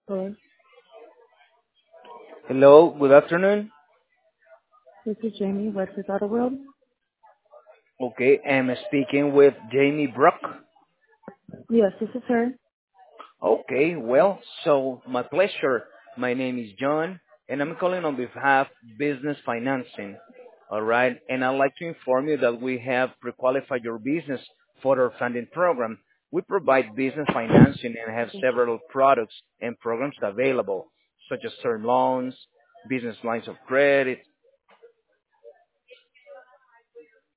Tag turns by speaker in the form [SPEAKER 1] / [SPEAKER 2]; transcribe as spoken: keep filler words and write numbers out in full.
[SPEAKER 1] Hello,
[SPEAKER 2] Hello, good afternoon.
[SPEAKER 1] this is Jamie, Westford Auto World.
[SPEAKER 2] Okay, I'm speaking with Jamie Brock.
[SPEAKER 1] Yes, this is her.
[SPEAKER 2] Okay, well, so my pleasure. My name is John, and I'm calling on behalf of Business Financing. All right, and I'd like to inform you that we have pre-qualified your business for our funding program. We provide business financing and have several products and programs available, such as term loans, business lines of credit,